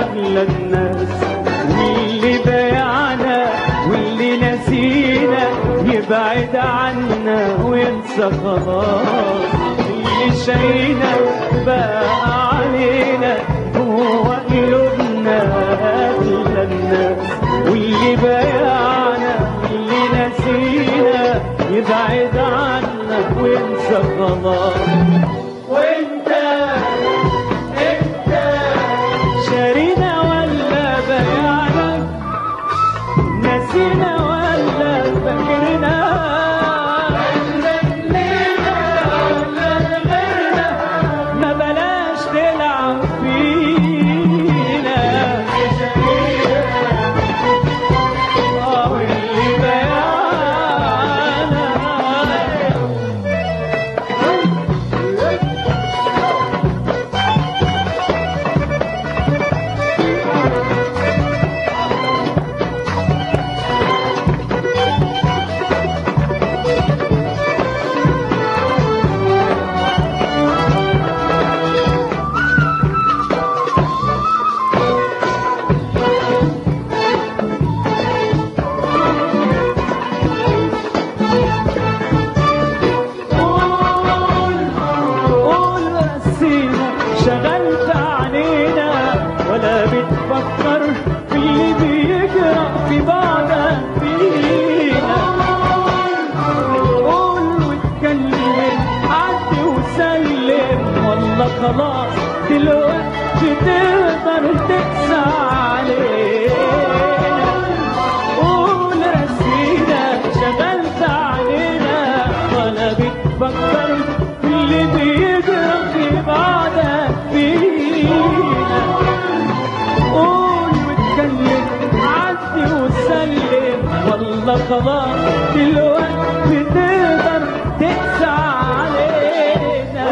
أغلى الناس، واللي بايعنا واللي نسينا يبعد عنا وينسى خلاص. اللي شاينا بقى علينا جوا قلوبنا أغلى الناس، واللي بايعنا واللي نسينا يبعد عنا وينسى خلاص. وانت شارينا ولا بايعنا، نسينا ولا فاكرنا، ما بلاش تلعب فينا. واللي بايعنا شغلت علينا ولا بتفكر في اللي بيجرى في بعضك فينا. قول واتكلم عدي وسلم، والله خلاص دلوقتي تقدر تقسى علينا. قول رسينا شغلت علينا ولا بتفكر في اللي بيجرى في بعضك فينا. قول واتكلم عدي وسلم، والله خلاص دلوقتي تقدر تقسى علينا.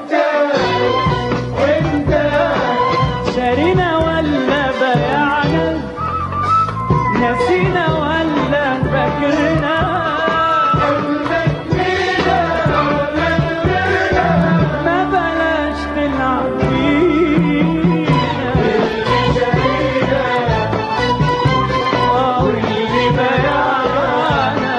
وانت شارينا ولا بايعنا، نسينا ولا فاكرنا، ما بلاش نلعب فينا. واللي بايعنا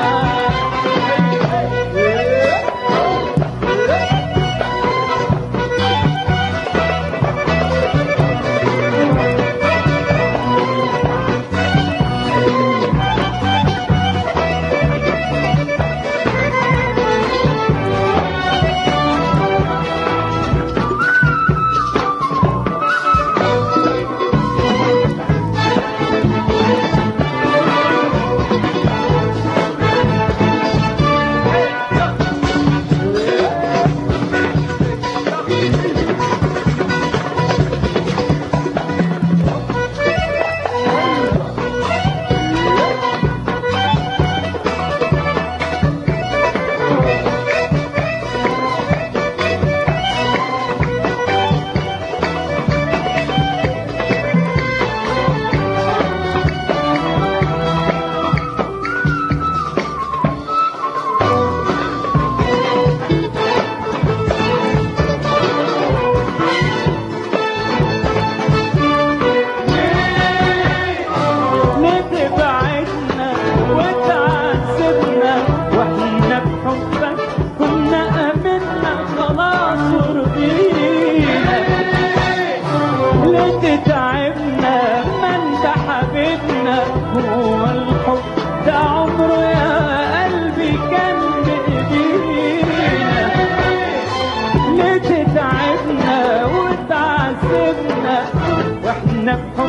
تعبنا، ما انت حبيبنا، هو الحب ده عمره يا قلبي كان بايدينا. ليه تتعبنا وتعذبنا واحنا بحب